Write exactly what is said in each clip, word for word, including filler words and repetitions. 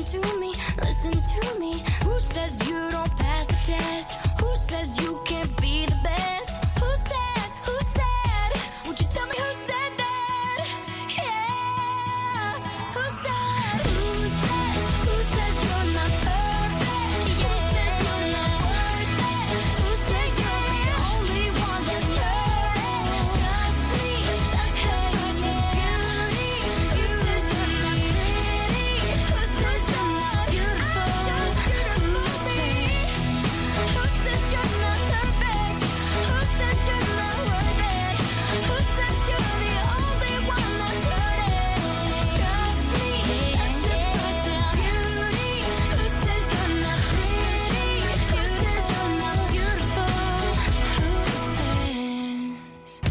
to me, listen to me. Who says you don't pass the test? Who says you can't be the best? Who said, who said? Would you tell me who said that? Yeah. Who said, who says, who says you're not perfect? Who says you're not worth it? Who says you're the only one that's hurting? Trust me, that's the price of beauty. Who says you're not pretty? Who says you're not beautiful? Who says, who says you're not perfect? Who says you're not worth it? Who says you're the only one that's hurting? Trust me, that's the price of beauty. Who says you're not pretty? Who says you're not beautiful? Who says?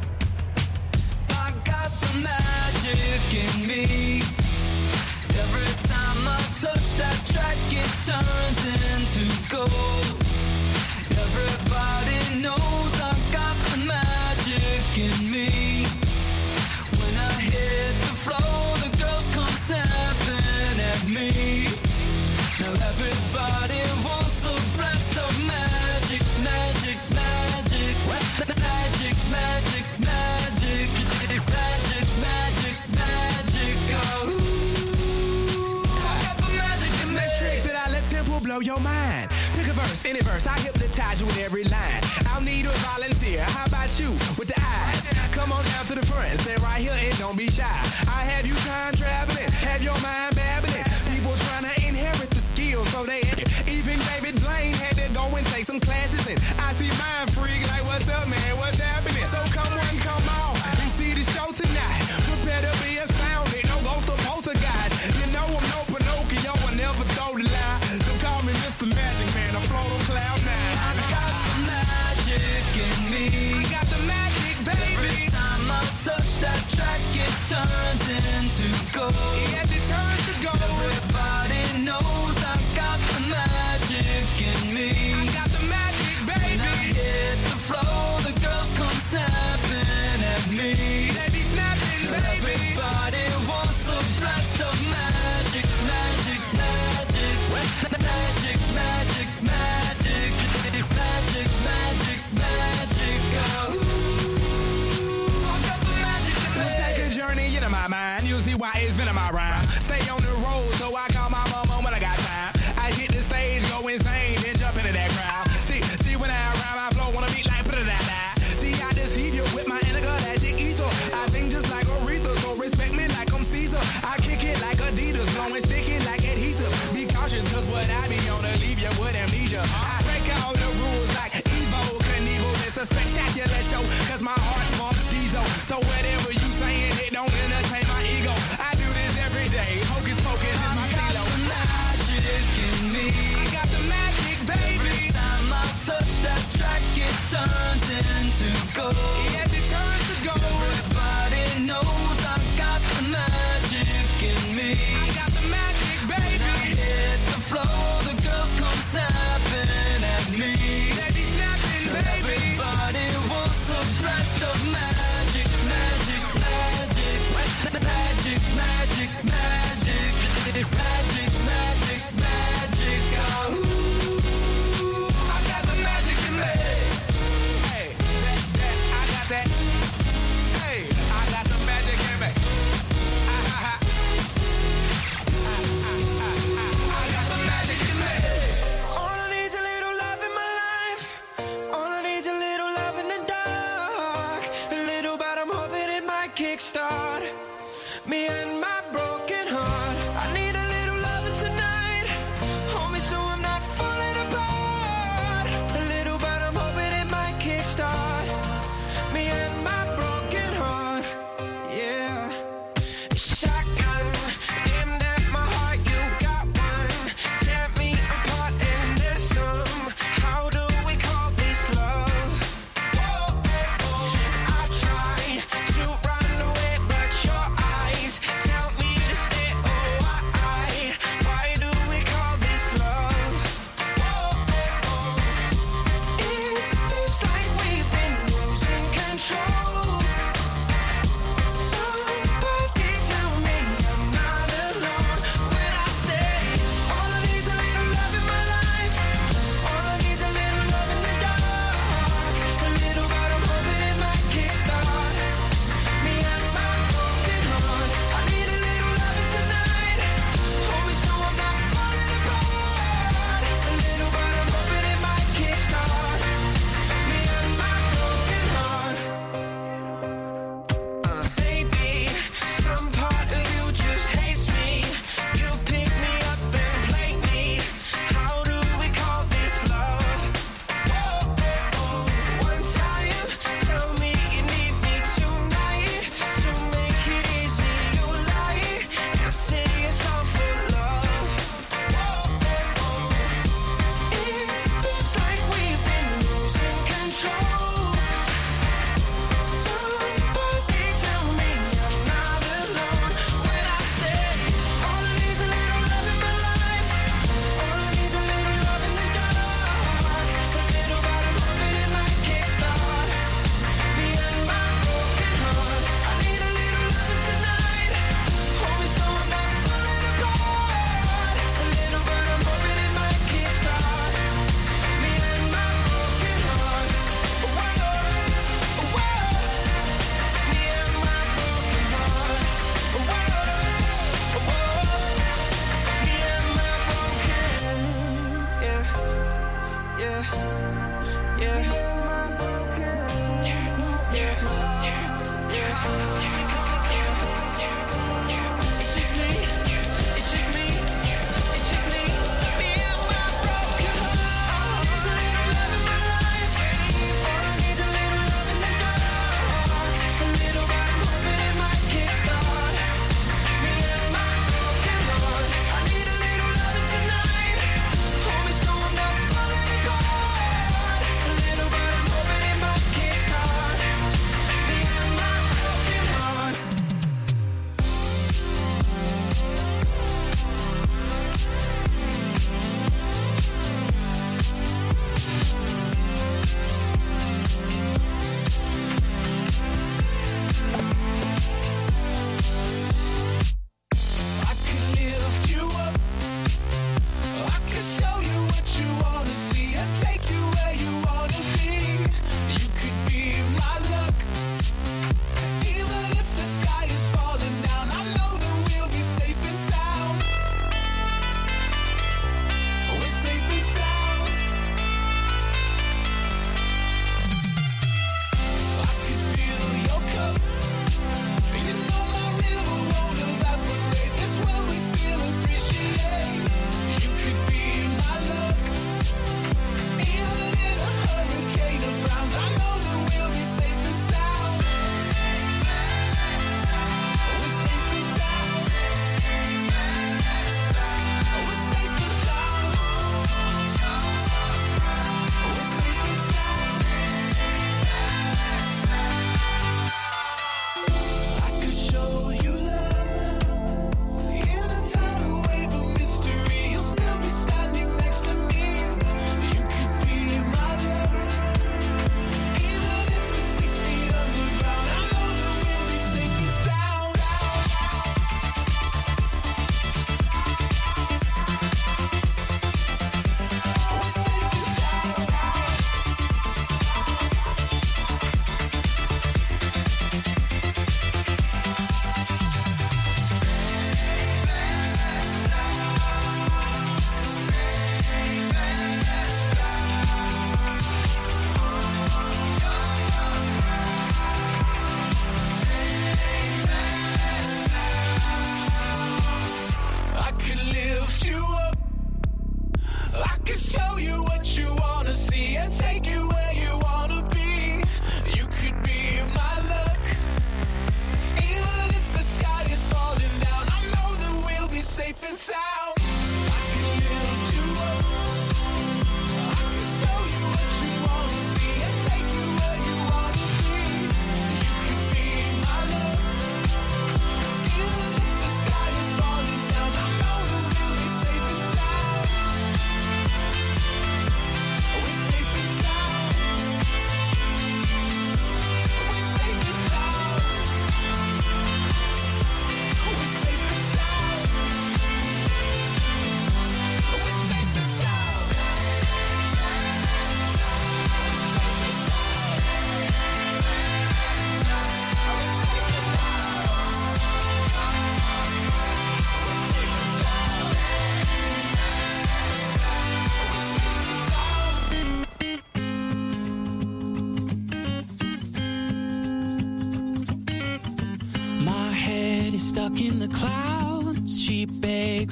I got the magic in me. Every time I touch that track, it turns into gold. Everybody knows I got the magic in me. When I hit the floor, the girls come snapping at me. Now everybody wants a blast of magic, magic, magic, magic, magic, magic, magic, magic, magic. Oh, I got the magic in me. Trick that I let tempo blow your mind. Pick a verse, any verse, I hypnotize you with every line. I'll need a volunteer. How about you with the eyes? Come on down to the front, stay right here and don't be shy. I have you time traveling, have your mind babbling. People trying to inherit the skills, so they even David Blaine had to go and take some classes. And I see mind freak like, what's up, man? What's happening? So come on, come on, and see the show tonight. Prepare to be astounded, no ghost or poltergeist. You know I'm no Pinocchio, I never told a lie. So call me Mister Magic Man, I float on cloud nine. I got the magic in me. I got the magic, baby. Every time I touch that track, it turns into gold. Yes, it turns to gold. Everybody knows I got the magic in me. I got the magic, When I baby. hit the floor, the girls come snapping at me. They be snapping, baby. Everybody wants a blast of magic, magic, magic, magic, magic, magic, magic, magic, magic. Oh, I got the magic in me. Take a journey into my mind. You'll see why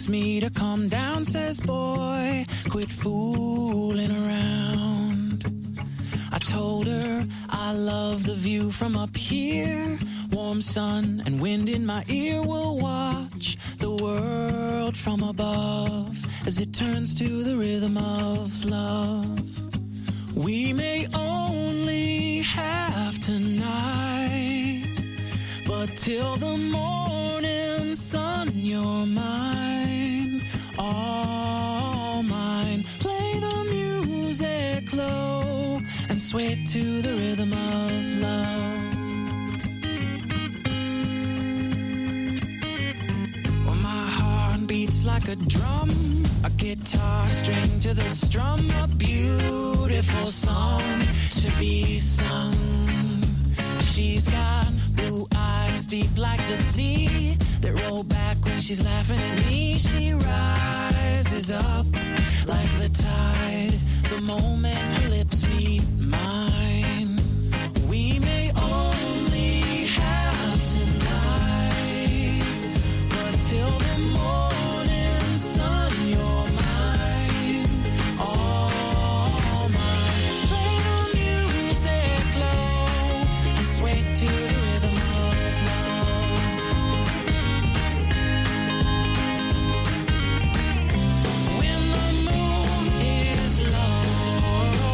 begs me to calm down, says, boy, quit fooling around. I told her I love the view from up here. Warm sun and wind in my ear, will watch the world from above as it turns to the rhythm of love. We may only have tonight, but till the morning sun, you're mine, all mine. Play the music low and sway to the rhythm of love. Well, my heart beats like a drum, a guitar string to the strum, a beautiful song to be sung. She's got blue eyes deep like the sea that roll back when she's laughing at me. She rises up like the tide the moment her lips meet mine. We may only have tonight, but till the morning sun, you're mine, all mine. Play the music low and sway to the rhythm of love. When the moon is low,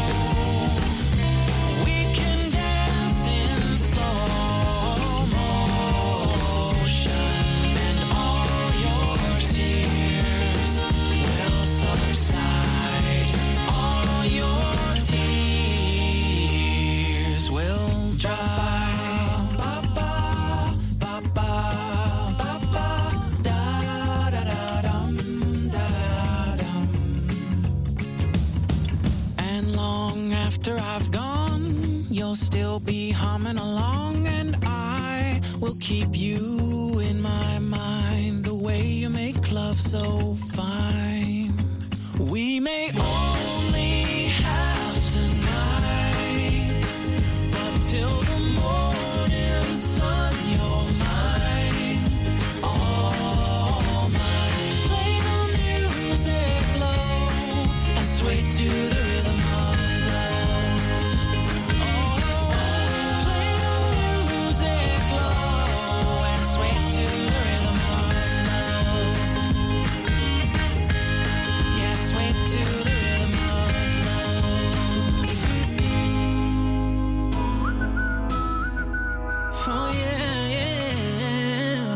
we can dance in slow motion, and all your tears will subside. All your tears will dry. Ba ba ba ba ba ba da da da dum da da dum. And long after I've gone, you'll still be humming along, and I will keep you in my mind. The way you make love so fine. We may only have tonight, but till the morning sun, you're mine, all mine. Play the music low and sway to the rhythm of love. Oh, play the music low and sway to the rhythm of love. Yeah, sway to the rhythm of love. Oh yeah, yeah.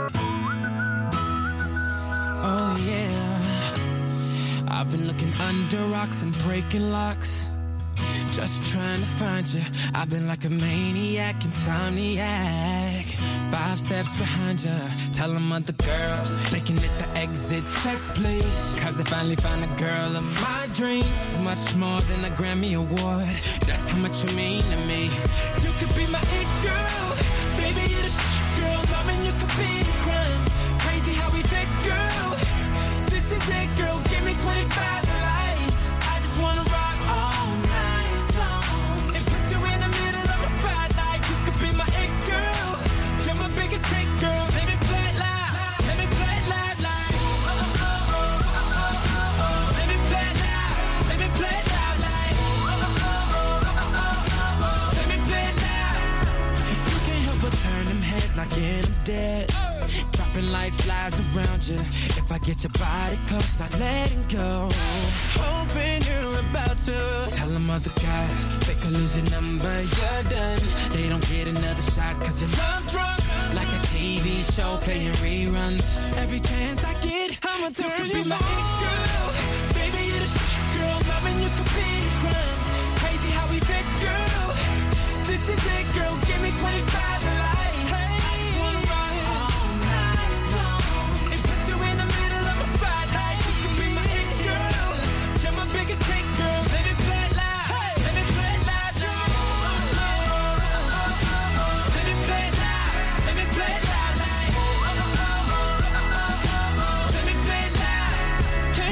Oh yeah, I've been looking under rocks and breaking locks, just trying to find you. I've been like a maniac, insomniac, five steps behind you. Tell them other girls they can hit the exit check, please. Cause I finally found a girl of my dreams. It's much more than a Grammy award, that's how much you mean to me. You could be my it girl, baby, you're the shit girl. Loving you could be a crime. Crazy how we fit, girl. This is it, girl. Give me twenty-five to life. I just wanna rock all night long and put you in the middle of my spotlight. You could be my it girl. You're my biggest hit, girl. Let me play it loud. Let me play it loud, like. Oh, oh, oh, oh, oh, oh. Let me play it loud. Let me play it loud, like. Oh, oh, oh, oh, oh, oh. Let me play it loud. You can't help but turn them heads, knocking them dead. Dropping like flies around you. If I get your body close, not letting go. Hoping you're about to tell them other guys they could lose your number, you're done. They don't get another shot cause you're love drunk, like a T V show playing reruns. Every chance I get, I'ma turn you, you be my it girl. Baby, you're the shit girl. Loving you could be a crime. Crazy how we fit, girl. This is it, girl. Give me twenty-five to life. Hey, I just wanna rock all night long and put you in the middle of my spotlight. You could be my it girl. You're my biggest hit, girl. Let me play it loud. Hey, let me play it loud, y'all. Oh, oh, oh, oh, oh. Let me play it loud. Let me play it loud, like. Oh, oh, oh, oh, oh, oh. Let me play it loud. Can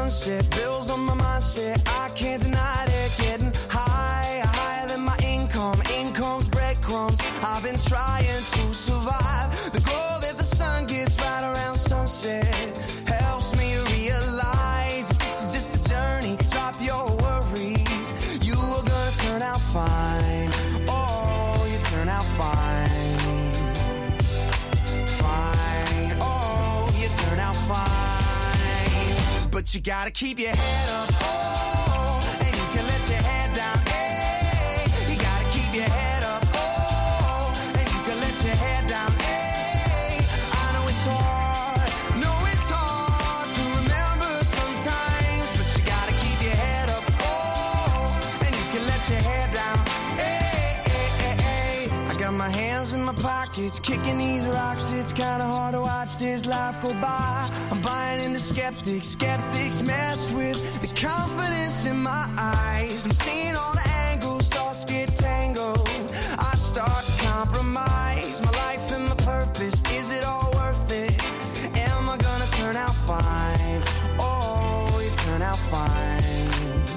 sunset, bills on my mindset. I can't deny it, getting high, higher than my income. Income's breadcrumbs. I've been trying to survive. The glow that the sun gets right around sunset helps me realize that this is just a journey. Drop your worries. You are gonna turn out fine. Oh, you turn out fine. Fine. Oh, you turn out fine. But you gotta keep your head up. Oh, and you can let your head down. Hey, you gotta keep your head up. Oh, and you can let your head down. Hey, I know it's hard. No, it's hard to remember sometimes. But you gotta keep your head up. Oh, and you can let your head down. Hey, hey, hey, hey. I got my hands in my pockets, kicking these rocks. It's kinda hard to watch this life go by. I'm buying into skeptics. Skeptics mess with the confidence in my eyes. I'm seeing all the angles, thoughts get tangled. I start to compromise my life and my purpose. Is it all worth it? Am I gonna turn out fine? Oh, you turn out fine.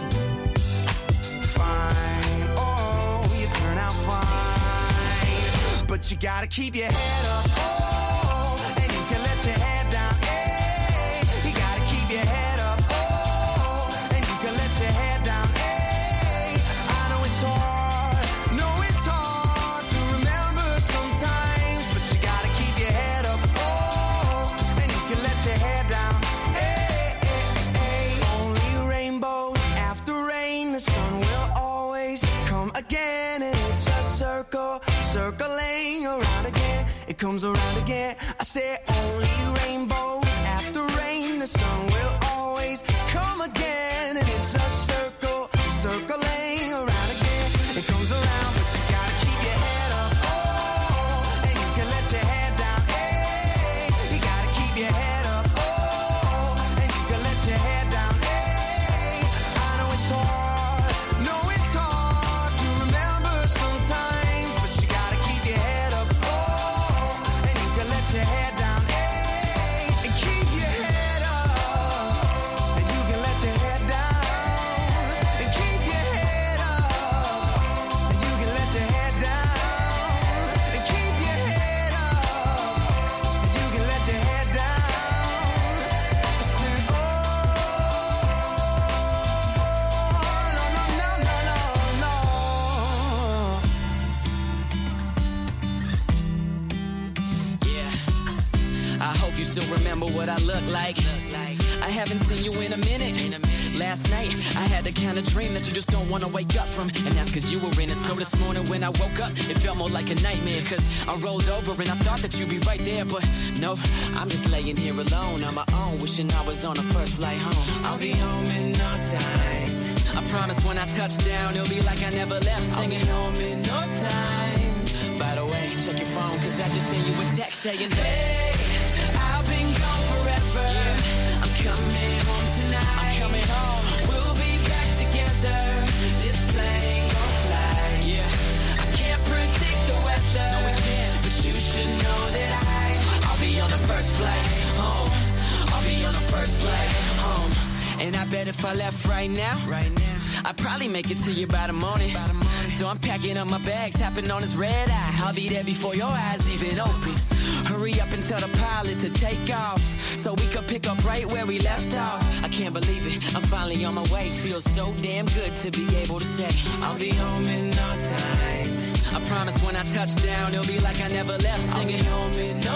Fine. Oh, you turn out fine. But you gotta keep your head up. Oh, and you can let your head down. Hey, you gotta keep your head up. Oh, and you can let your head down. Hey, I know it's hard. No, it's hard to remember sometimes. But you gotta keep your head up. Oh, and you can let your head down. Hey, hey, hey. Only rainbows after rain. The sun will always come again. And it's a circle, circling around again. It comes around again. I say only rainbows after rain. The sun will always come again. And it's a circle, circling around again. It comes around, but you gotta keep your head up. Oh, and you can let your head down. Hey, you gotta keep your head up. Oh, and you can let your head down. Hey, I know it's hard. No, it's hard to remember sometimes. But you gotta keep your head up. Oh, and you can let your head down. Hey, and keep your head up. And you can let your head down. And keep your head up. And you can let your head down. And keep your head up. And you can let your head down. I said, oh, no, no, no, no, no, no. Yeah, I hope you still remember what I look like. I haven't seen you in a minute. Last night, I had the kind of dream that you just don't want to wake up from. And that's cause you were in it. So this morning when I woke up, it felt more like a nightmare. Cause I rolled over and I thought that you'd be right there. But no, I'm just laying here alone on my own, wishing I was on the first flight home. I'll be home in no time. I promise when I touch down, it'll be like I never left singing. I'll be home in no time. By the way, check your phone, cause I just sent you a text saying, hey, I've been gone forever. Yeah. I'm coming home tonight. I'm coming home. We'll be back together. This plane gon' fly. Yeah. I can't predict the weather. No, we can't. But you should know that I, I'll be on the first flight home. I'll be on the first flight home. And I bet if I left right now, right now, I'd probably make it to you by the morning. By the morning. So I'm packing up my bags, hopping on this red eye. I'll be there before your eyes even open. Hurry up and tell the pilot to take off, so we could pick up right where we left off. I can't believe it, I'm finally on my way. Feels so damn good to be able to say I'll be home in no time. I promise when I touch down, it'll be like I never left singing. I'll be home in no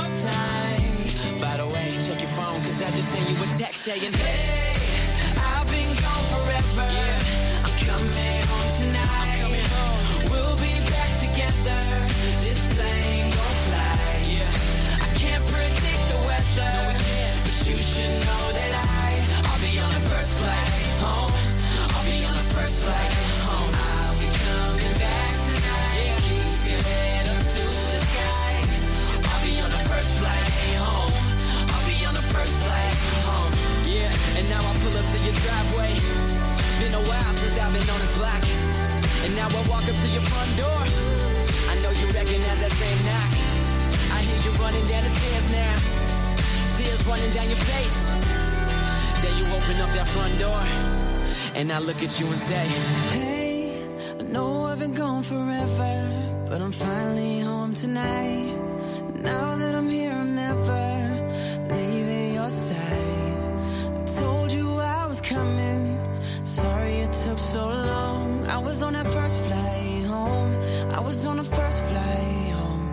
time. By the way, check your phone, cause I just sent you a text saying, hey, I've been gone forever. Yeah. I'm coming home tonight. I'm coming home. We'll be back together. This plane gon' fly. Yeah. I can't predict the weather. No, we can't. But you should know that I, I'll be on the first flight home. I'll be on the first flight home. I'll be coming back tonight. Yeah. Keep your head up to the sky. Cause I'll be on the first flight home. I'll be on the first flight home. Yeah. And now I pull up to your driveway. Been a while since I've been on this block. And now I walk up to your front door. I know you recognize that same knock. I hear you running down the stairs now. Tears running down your face. day you open up that front door, and I look at you and say, hey, I know I've been gone forever, but I'm finally home tonight. Now that I'm here, I'm never leaving your side. I told you I was coming, sorry it took so long. I was on that first flight home, I was on the first flight home.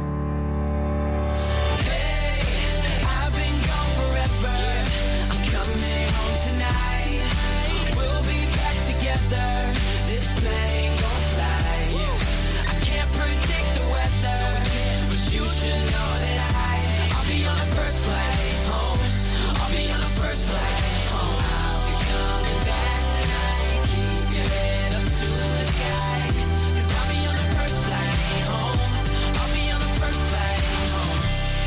hey, I've been gone forever, I'm coming home tonight. We'll be back together, this plane gon' fly. I can't predict the weather, but you should know that I, I'll be on the first flight home. I'll be on the first flight home. I'll be coming back tonight. Keep your head up to the sky, 'cause I'll be on the first flight home. I'll be on the first flight home.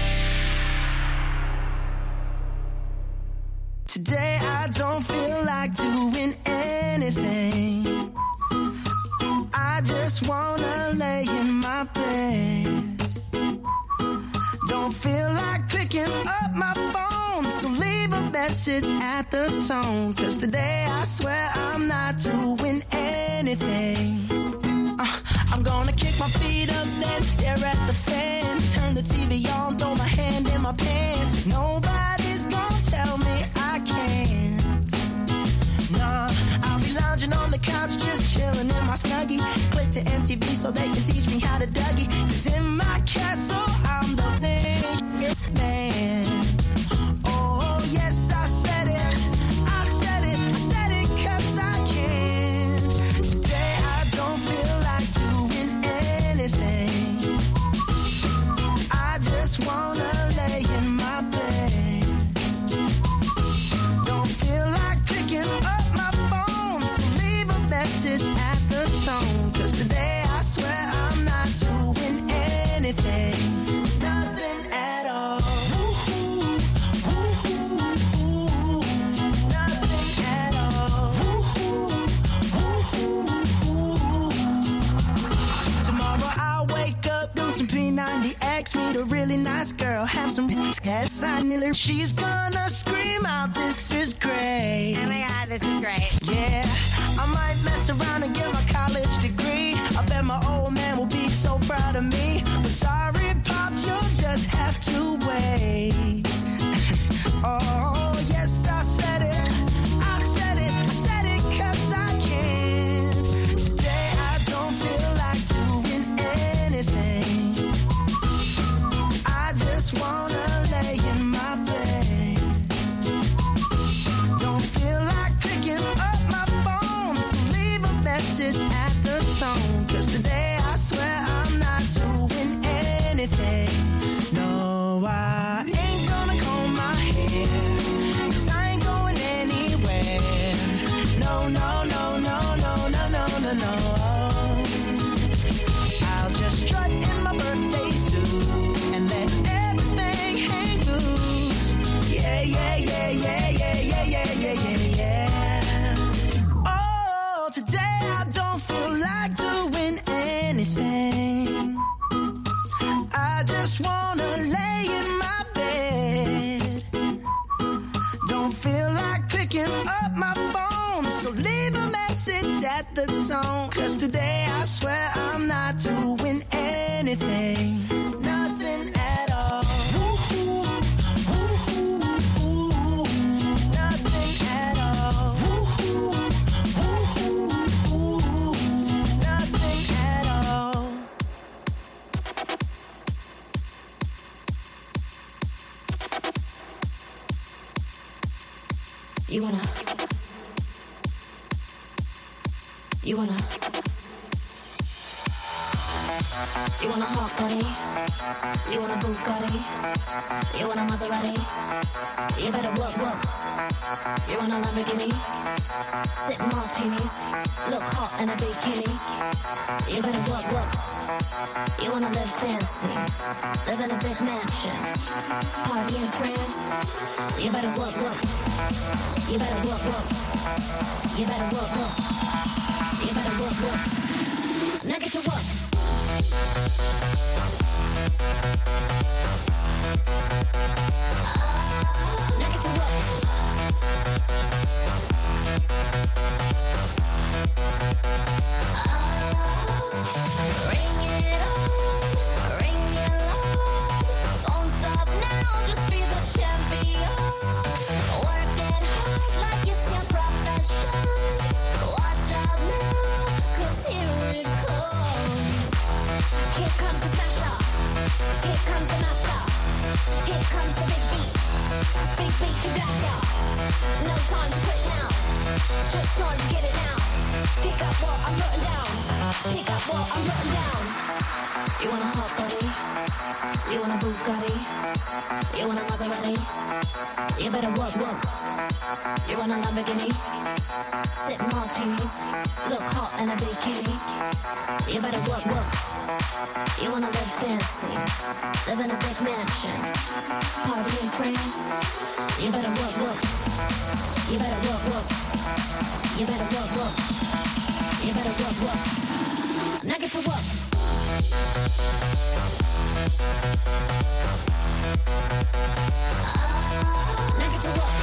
Today I don't feel like doing anything. I just wanna lay in my bed. Don't feel like picking up my phone, so leave a message at the tone. 'Cause today I swear I'm not doing anything. uh, I'm gonna kick my feet up, then stare at the fan. Turn the T V on, throw my hand in my pants. Nobody's gonna tell me I can't. Nah, I'll be lounging on the couch, just chilling in my Snuggie. Click to M T V so they can teach me how to Dougie. 'Cause in my castle, I'm the biggest man. Oh, yes, I said it. I said it, said it 'cause I can. Today I don't feel like doing anything. I just wanna lay in my bed. Don't feel like picking up my phone, so leave a message at the tone. 'Cause today I swear I'm not doing anything. Nothing at all. Woo-hoo, woo-hoo, nothing at all. Woo-hoo, woo-hoo. Tomorrow I'll wake up, do some P ninety X, meet a really nice girl, have some gas sign in her. She's gonna scream out, "This is great." Oh my god, this is great. Yeah, I might mess around and get my college degree. I bet my old man will be so proud of me. But sorry, Pops, you'll just have to wait. Oh, yes, I said it. I said it, said it 'cause I can. Today I don't feel like doing anything. I just wanna lay in my bed. Don't feel like picking up my phone, so leave a message at the tone. 'Cause today I swear I'm not doing anything. No, I ain't gonna comb my hair, 'cause I ain't going anywhere. No, no, no, no, no, no, no, no, no. I'll just strut in my birthday suit and let everything hang loose. Yeah, yeah, yeah, yeah, yeah, yeah, yeah, yeah, yeah, yeah. Oh, today I don't feel like doing anything. I just wanna lay in my bed. Don't feel like picking up my phone, so leave a message at the tone. 'Cause today I swear I'm not doing anything. Nothing at all. Woo-hoo, woo-hoo, nothing at all. Woo-hoo, woo-hoo, nothing at all. You wanna, you wanna, you want a hot body, you want a Bugatti, you want a Maserati, you better work, work. You want a Lamborghini, sip martinis, look hot in a bikini, you better work, work. You wanna live fancy, live in a big mansion, party in France, you better work, work. You better work, work. You better work, work. You better work, work. Now get to work. Now get to work. comes the big beat. Big beat to blast ya. No time to quit now. Just time to get it now. Pick up what I'm putting down. Pick up what I'm putting down. You want a hot body? You want a Bugatti? You want a Maserati? You better work, work. You want a Lamborghini? Sip martinis. Look hot in a bikini. You better work, work. You wanna live fancy? Live in a big mansion. Party in France? You better work, work. You better work, work. You better work, work. You better work, work. Now get to work. Now get to work.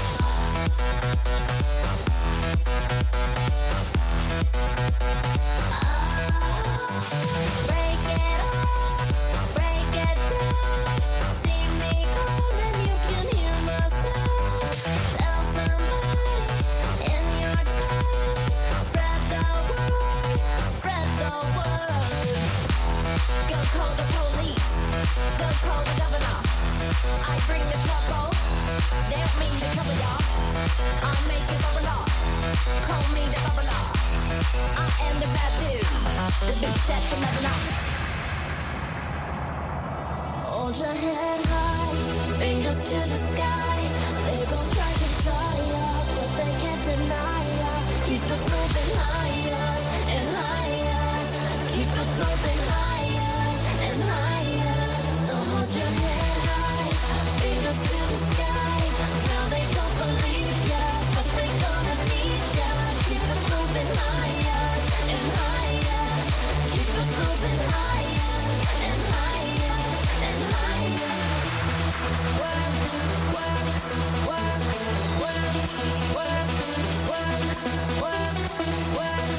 Break it up, break it down. See me calling, you can hear my sound. Tell somebody in your town. Spread the word, spread the word. Go call the police, go call the governor. I bring the trouble, they don't mean to trouble y'all. I make it bubble up, call me the bubbler. I am the bad dude, the bitch that you never know. Hold your head high, fingers to the sky. They gon' try to try ya, but they can't deny ya. Keep it moving higher and higher. Keep it moving higher and higher. So hold your head high, fingers to the sky. Now they don't believe ya, but they gonna need ya. Keep it moving higher and higher. Keep it moving higher and higher and higher. Work, work, work, work, work, work, work, work.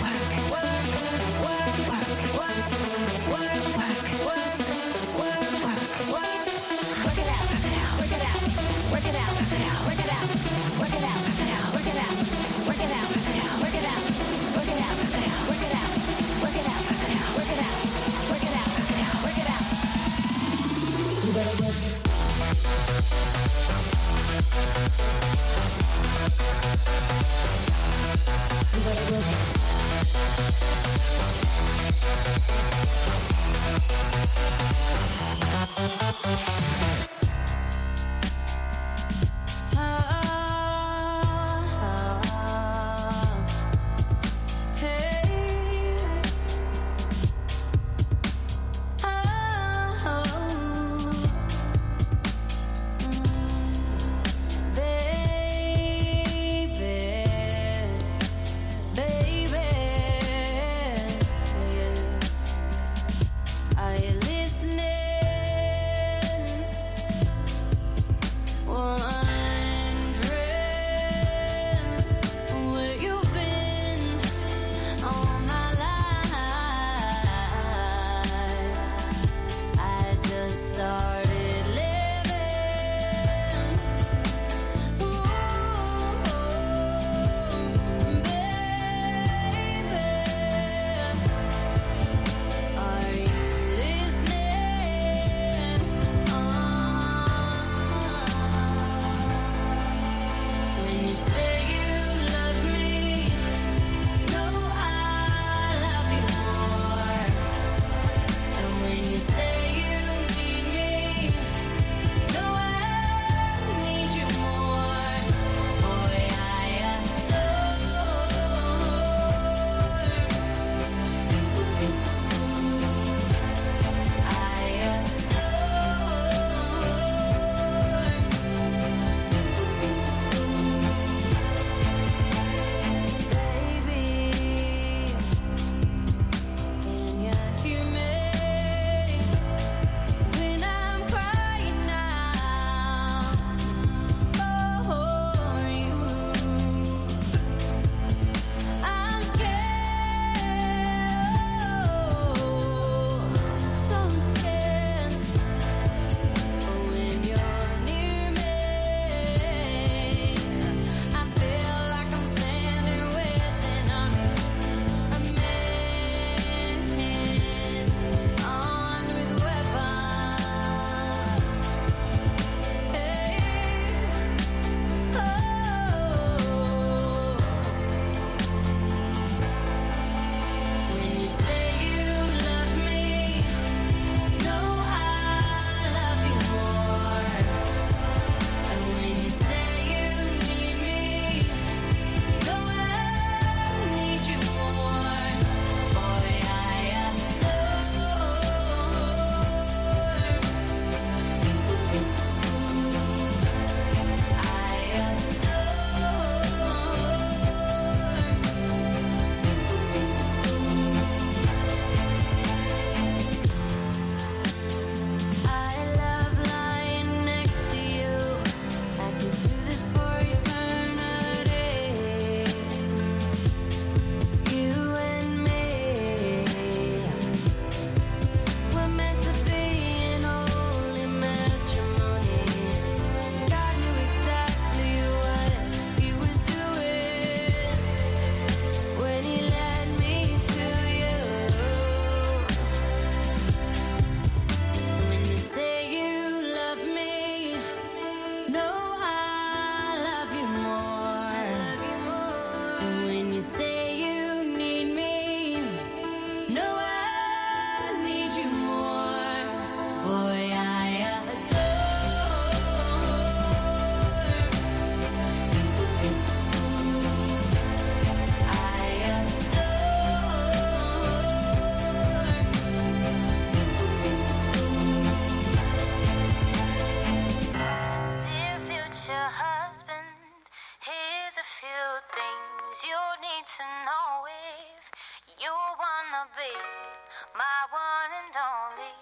my one and only,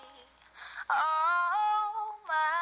all my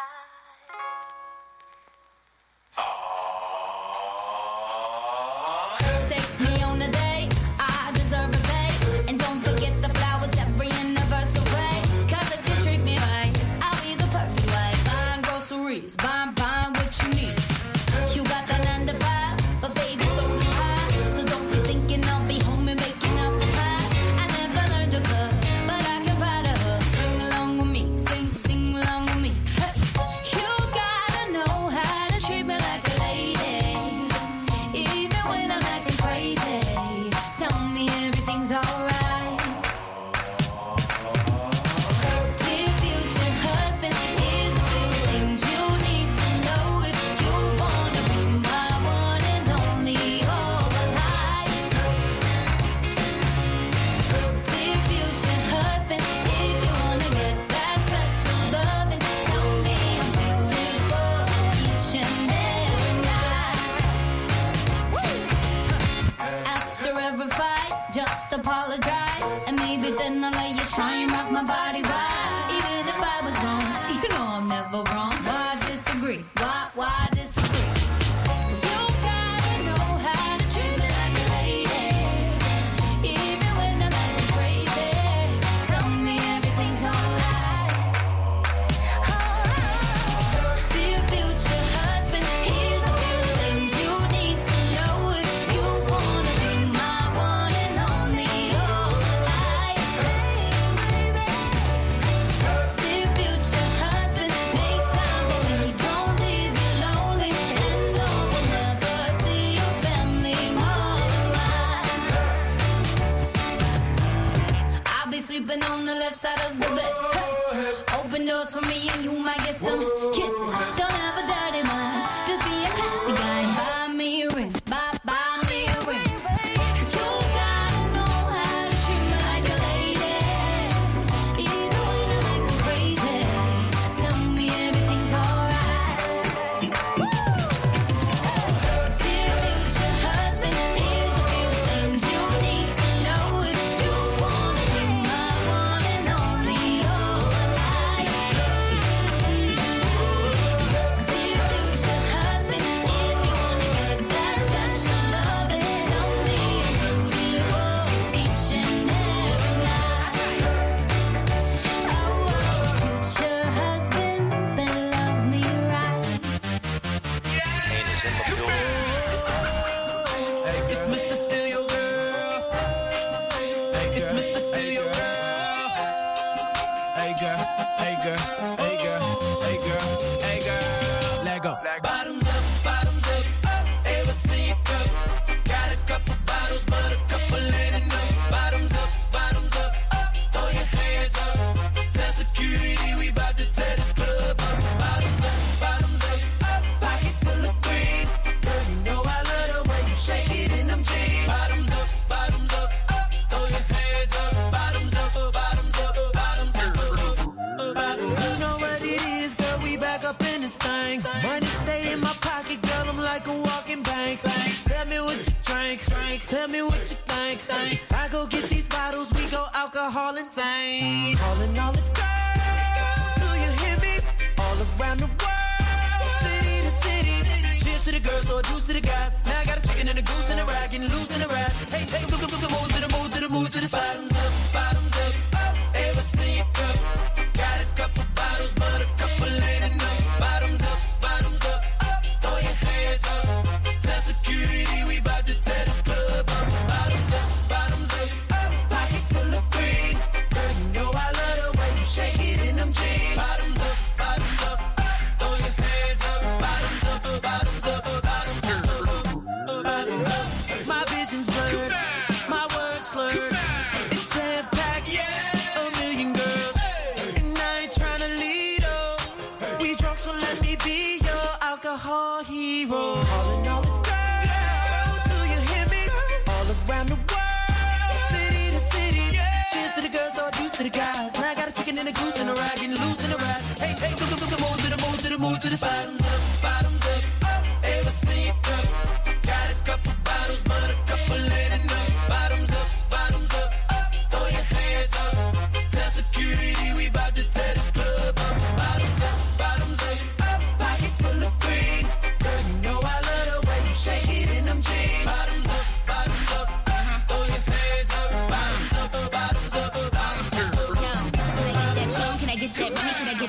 life. Take me on a date, I deserve a date, and don't forget the flowers every anniversary. Cause if you treat me right, I'll be the perfect wife. Buying groceries, buying, buying what you need. You got that nine to five, but baby, so do I. So don't be thinking I'll be home and making up the past. I never learned to cook, but I can ride a hook. Sing along with me, sing, sing along with me. Hey. You gotta know how to treat me like a lady, even when I'm acting crazy. Tell me everything's alright. Dear future husband, here's a few things you need to know if you wanna be my one and only all my life. Dear future husband, if you wanna get that special loving, tell me I'm beautiful each and every night. After every fight, just apologize, and maybe then I'll let you try and rock my body right. Even if I was wrong, you know I'm never wrong. Why disagree? Why, why disagree? You gotta know how to treat me like a lady, even when I'm acting crazy. Tell me everything's alright. Dear future husband, here's a few things you need to know if you wanna be my one and only all my life. Dear future husband, make time for me, don't leave me lonely, and no will never see your family more than mine. I'll be sleeping on the left side of the bed. Hey. Open doors for me and you might get some kisses. Don't have a dirty mind, just be a classy guy. Buy me a ring, buy, buy me a ring. You gotta know how to treat me like a lady, even when I'm acting crazy. Tell me everything's alright. Dear future husband, here's a few things you need to know if you wanna be my one and only all my life. Dear future husband, if you wanna get that special loving, tell me I'm beautiful each and every night. Oh, future husband, better love me right. It's Mister Steal Your Girl. It's Mister Steal Your Girl. Hey girl, hey girl, hey girl, hey girl, hey girl. Let go. Bottoms up, bottoms up, ever see you cup? Got a couple bottles, but a couple ain't enough. Bottoms up, bottoms up, throw your hands up. Tell security we bout to tear this club up. Bottoms up, bottoms up, pocket full of green. Girl, you know I love the way you shake it in them jeans. Bottoms up, bottoms up, throw your hands up. Bottoms up, bottoms up, bottoms up, bottoms up. You know what it is, girl, we back up in this thing. Money stay in my pocket, girl, I'm like a walking bank. Tell me what you drink, tell me what you think. If I go get these bottles, we go alcohol and tank. Calling all the girls, do you hear me? All around the world, city to city. Cheers to the girls, or juice to the guys. Now I got a chicken and a goose and a rag, getting loose in a ride. Hey, hey, move to the move to the move to the move to the side. Bottoms up, bottoms up, ever see you cup? Got a couple bottles, but a couple ain't enough. Bottoms up, bottoms up, throw your hands up. Tell security we bout to tear this club up. Bottoms up, bottoms up, pocket full of green. Girl, you know I love the way you shake it in them jeans. Bottoms up, bottoms up, throw your hands up. Bottoms up, bottoms up, bottoms up, bottoms up. My vision's blurred, my words slurred. It's jam packed, a million girls, and I ain't tryna lead 'em. We drunk, so let me be your alcohol hero. Calling all the girls, do you hear me? All around the world, city to city. Cheers to the girls, or juice to the guys. Now I got a chicken and a goose and a rag, getting loose in a ride. Hey, hey, move to the move to the move to the move to the side. Bottoms up, bottoms up, ever see you cup? Got a couple bottles, but a couple ain't enough. Bottoms up, bottoms up, throw your hands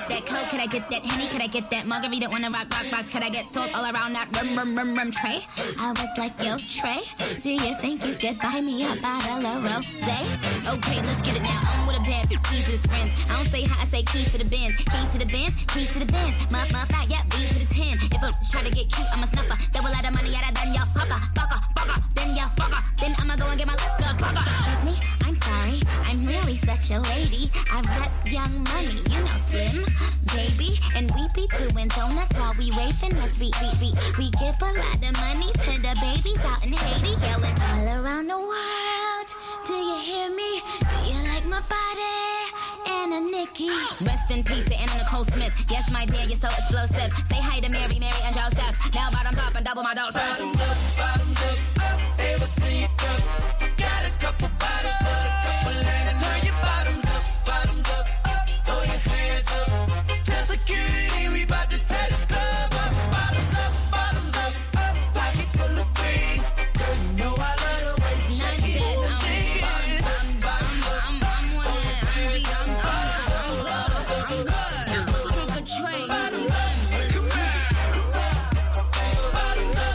get that coke? Could I get that Henny? Could I get that margarita on the rock, rock, rocks? Could I get salt all around that rum, rum, rum, rum tray? I was like, yo, Trey, do you think you could buy me a bottle of rosé? Okay, let's get it now. I'm with a bad bitch, keys with his friends. I don't say hi, I say keys to the Benz. Keys to the Benz, keys to the Benz. My, my, my, yeah, B to the ten. If I try to get cute, I'm a snuffer. Double out of money, out of then ya fucker, fucker, fucker, then ya fucker. Then I'ma go and get my love fucker. Excuse me, I'm sorry, I'm really such a lady. I rep Young Money, you know Slim, baby. And we be doing donuts while we waving us. We, we, we, we give a lot of money to the babies out in Haiti. Yelling all around the world, do you hear me? Do you like my body? Anna Nikki. Rest in peace to Anna Nicole Smith. Yes, my dear, you're so explosive. Say hi to Mary, Mary, and Joseph. Now bottoms up and double my dose. Bottoms up, bottoms up, up. Ever see it go? Got a couple bottles, but a couple ain't. Turn your bottoms up, bottoms up, up. Throw your hands up. Tell security we bout to tear this club up. Bottoms up, bottoms up, up. Pocket full of green. Girl, you know I love the way you shake it, shake it. Bottoms up, bottoms up. I'm, I'm one of them. I'm weak. I'm, I'm, I'm good. I'm good. Trick or treat. Bottoms up, come here. Bottoms up.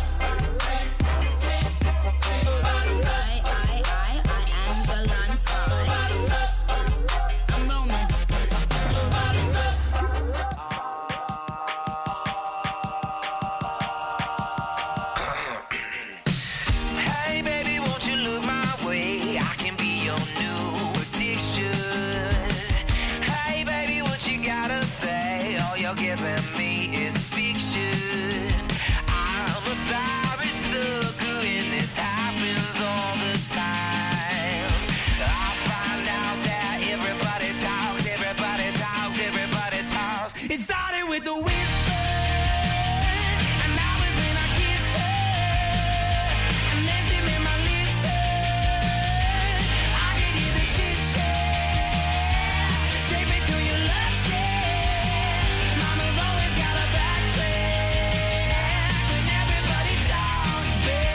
Bottoms up. I, I, I, I am the Lance Sky. Bottoms up. I'm Roman. Bottoms up. Hey baby, won't you look my way? I can be your new addiction. Hey baby, what you gotta say? All you're giving me is fiction. I'm a sorry sucker and this happens all the time. I find out that everybody talks, everybody talks, everybody talks. It started with the whisper, and that was when I kissed her. And then she made my lips hurt. I could hear the chit-chat. Take me to your love shack. Mama's always got a backtrack when everybody talks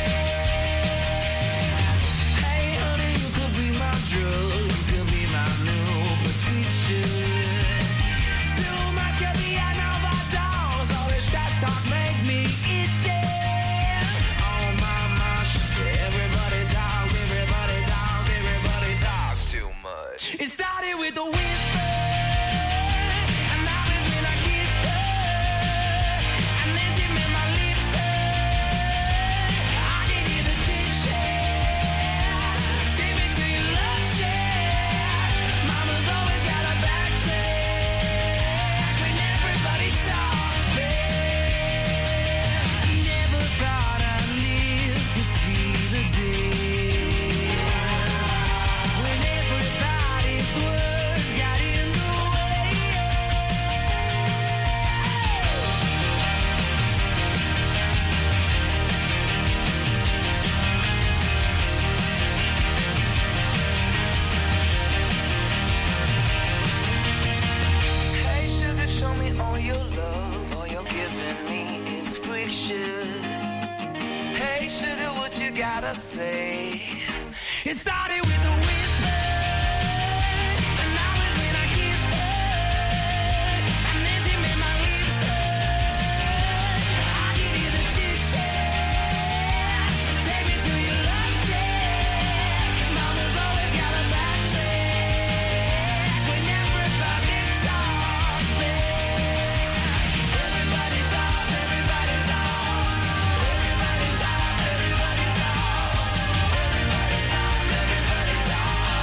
back. Hey honey, you could be my drug, you could be my new prescription. Too much could be an overdose. All this trash talk make me itchy. Oh my gosh, everybody talks, everybody talks, everybody talks too much. It started with a whisper, and that was when I kissed her. And then she made my lips hurt. I could hear the chit-chat. Take me to your love shack. Mama's always got a backtrack when everybody talks back. Never thought I'd live to see the day when everybody's words got in the way. Hey sugar, show me all your love. All you're giving me is friction. Hey sugar, what you gotta say? It started with a whisper, and that was when I kissed her. And then she made my lips hurt. I could hear the chit-chat. Take me to your love shack. Mama's always got a backtrack when everybody talks back. Everybody talks, everybody talks. Everybody talks, everybody talks. Everybody talks, everybody talks.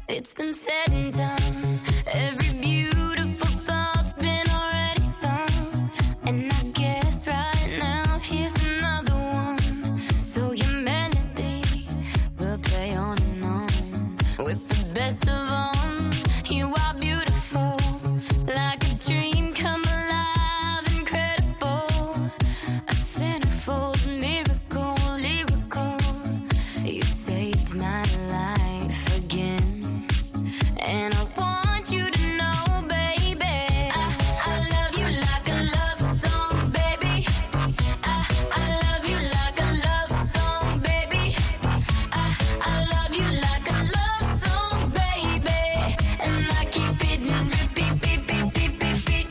It's been said and done. Every beautiful thought's been already sung. And I guess right now here's another one. So your melody will play on and on. With the best of them, you are beautiful. Like a dream come alive, incredible. A centerfold miracle, lyrical. You saved my life again. And I want you to know, baby, I, I love you like a love song, baby. I, I love you like a love song, baby. I, I love you like a love song, baby. And I keep it in repeat, beat, beat, beat, beat, beat.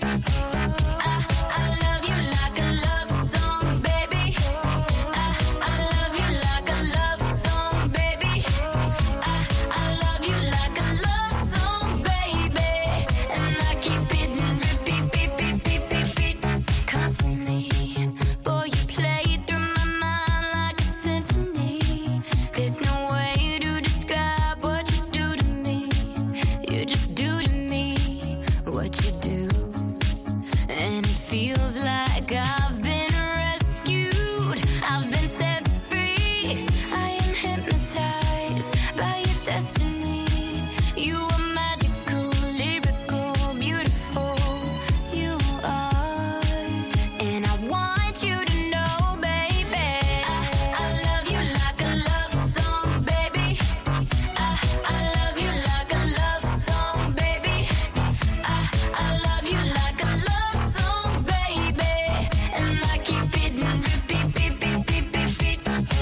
I, I love you like a love song, baby. I, I love you like a love song, baby. I, I love you like a love song, baby. And I keep it in repeat, beat, beat, beat, beat, beat. Constantly, boy, you play through my mind like a symphony. There's no way to describe what you do to me. You just do to me what you do. And it feels like I've been rescued. I've been set free. I am hypnotized by your destiny. You are magical, lyrical, beautiful. You are. And I want you to know, baby, I, I love you like a love song, baby. I, I love you like a love song, baby. I, I love you like a love song, baby. And I keep it in repeat, beat, beat, beat, beat, beat.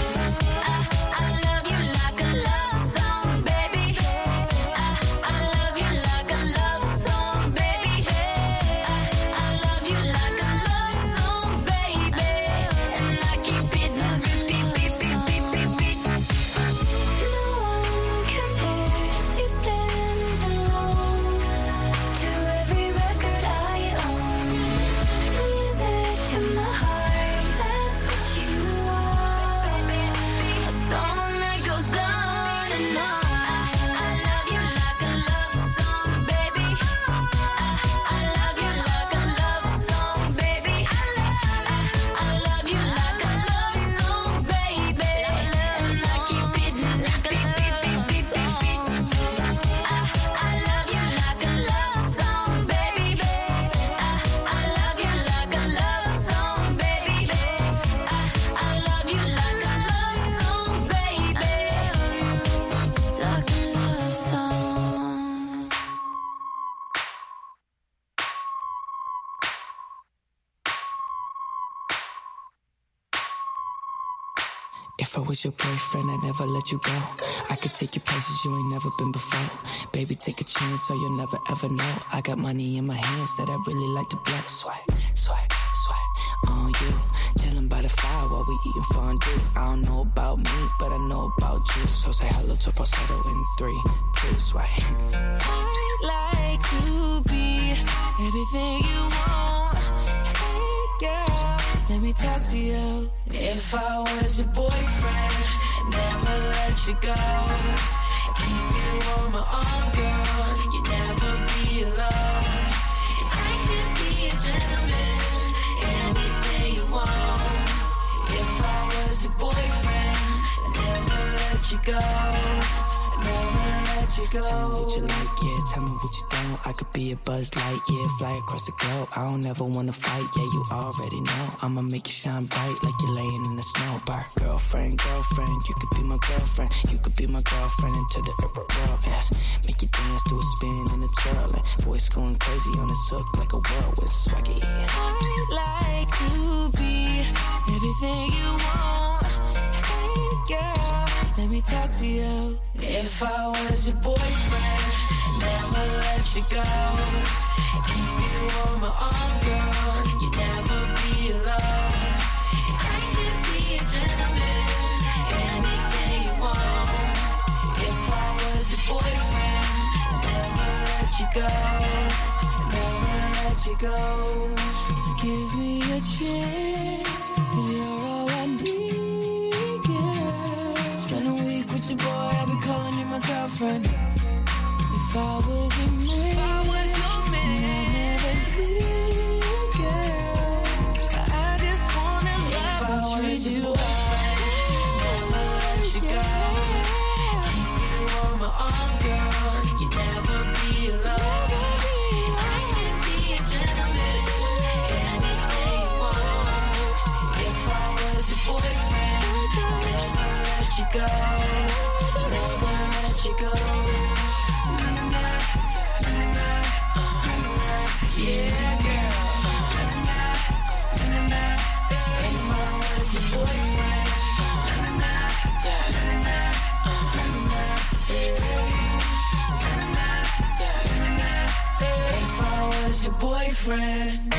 I, I love you like a love song, baby. I, I love you like a love song, baby. I, I love you like a love song, baby. And I keep it in repeat, beat, beat, beat, beat, beat. No one compares, you stand alone to every record I own. Music to my heart, that's what you are. A song that goes on and on. I love you like a love song, baby. I, I love you like a love song, baby. I, I love you like a love song, baby. And I keep it like a beat, beat, beat, beat, beat, beat. I, I love you like a love song, baby. I, I love you like a love song, baby. I, I love you like a love song, baby. Like a love song. If I was your boyfriend, I'd never let you go. I could take you places you ain't never been before. Baby, take a chance so you'll never ever know. I got money in my hands that I really like to blow. Swipe, swipe, swipe on you. Chilling by the fire while we eating fondue. I don't know about me, but I know about you. So say hello to falsetto in three, two, swipe. I'd like to be everything you want. Hey girl, let me talk to you. If I was your boyfriend, never let you go. Keep you on my arm, girl. You never be alone. I could be a gentleman, Anything you want. If I was your boyfriend, never let you go. Never let you go. Tell me what you like, yeah. Tell me what you don't. I could be a Buzz Light, yeah. Fly across the globe. I don't ever wanna fight, yeah. You already know. I'ma make you shine bright like you're laying in the snow. Bar girlfriend, girlfriend. You could be my girlfriend. You could be my girlfriend into the upper world. Yes. Make you dance to a spin and a twirl. And voice going crazy on this hook like a whirlwind swaggy. I'd like to be everything you want. Hey girl, let me talk to you. If I was your boyfriend, never let you go. Keep you on my arm, girl. You never be alone. I could be a gentleman, Anything you want. If I was your boyfriend, never let you go. Never let you go. so give me a chance, 'cause you're all I need, girl. Spend a week with your boy, I'll be calling you my girlfriend. boyfriend.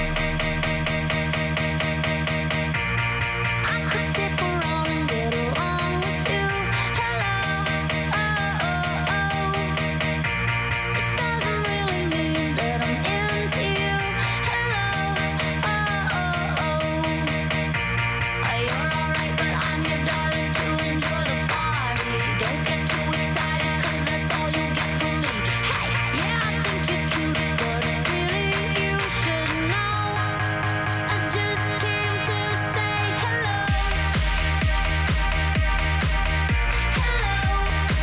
I could stick around and get along with you. Hello, oh, oh, oh. It doesn't really mean that I'm into you. Hello, oh, oh, oh. Oh, you're alright, but I'm your darling to enjoy the party. Don't get too excited, cause that's all you get from me. Hey, yeah, I think you're cute, but really you should know. I just came to say hello. Hello.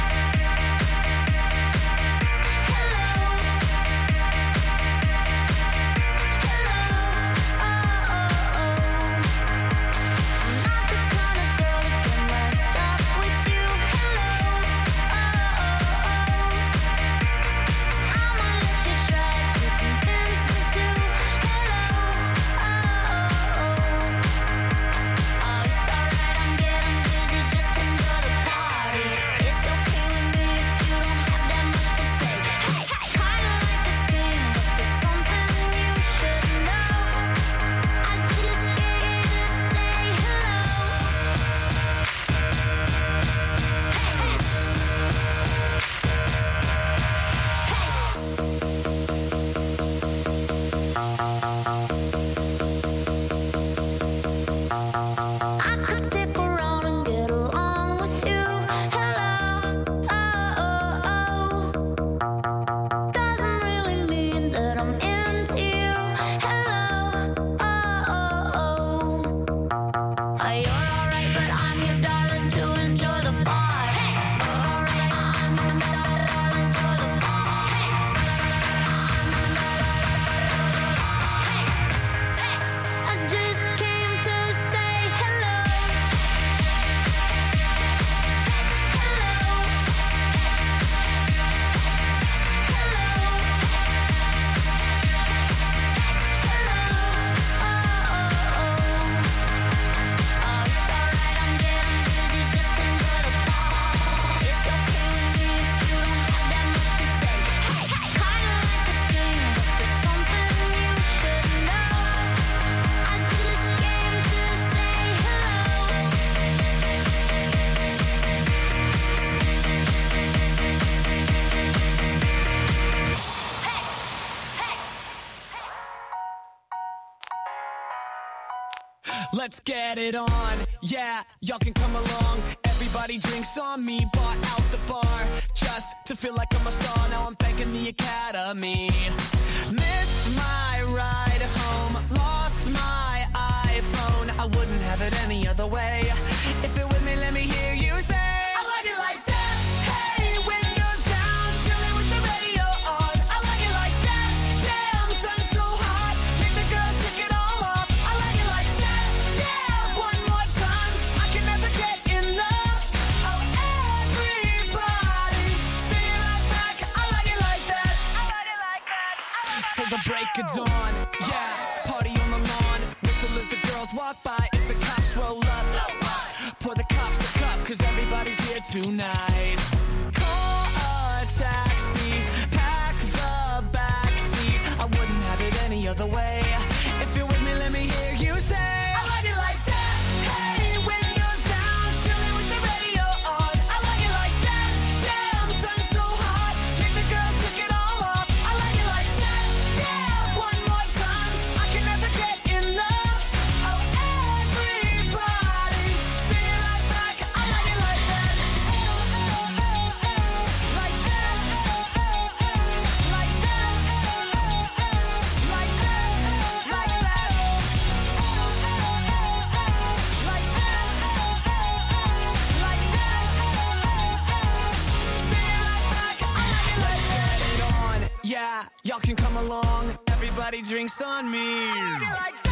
Hello. I'm not the kind of girl that get messed up with you. Hello. I'ma let you try to convince me to. Hello. Oh, it's alright, I'm getting busy, just enjoy the party. It's okay with me if you don't have that much to say. Hey, kinda like this game, but there's something you should know. I just came to say hello. I could stick around and get along with you. Hello, oh, oh, oh. Doesn't really mean that I'm into you. Hello, oh, oh, oh. Oh, you're alright, but I'm your darling to enjoy the party. Alright, I'm your darling to the party. I just came to say hello. Let's get it on, yeah, y'all can come along. Everybody drinks on me, bought out the bar, just to feel like I'm a star. Now I'm thanking the Academy. Missed my ride home, lost my iPhone. I wouldn't have it any other way. If you're with me, let me hear you say, I like it like that. Hey, windows down, chilling with the radio on. I like it like that. Damn, sun's so hot, make the girls take it all off. I like it like that. Yeah, one more time, I can never get enough. Oh, everybody, sing it right back. I like it like that. I like it like that. Till the break of dawn, yeah, party on the lawn. Whistle as the girls walk by. If the cops roll up, pour the cops a cup, cause everybody's here tonight. Call a taxi, pack the backseat. I wouldn't have it any other way. If you're with me, let me hear you say, I like it like that. Hey, windows down, chilling with the radio on. I like it like that. Damn, sun's so hot, make the girls take it all off. I like it like that. Yeah, one more time, I can never get enough. Oh, everybody, sing it right back. I like it like that. Oh, oh, oh, oh, like that. Oh, oh, oh, like that. Oh, oh, oh, like that. Like that. Oh, oh, oh, oh, like that. Oh, oh, oh, like that. Oh, oh, oh, sing it right back. I like it like that. Let's get it on, yeah, y'all can come along. Everybody drinks on me.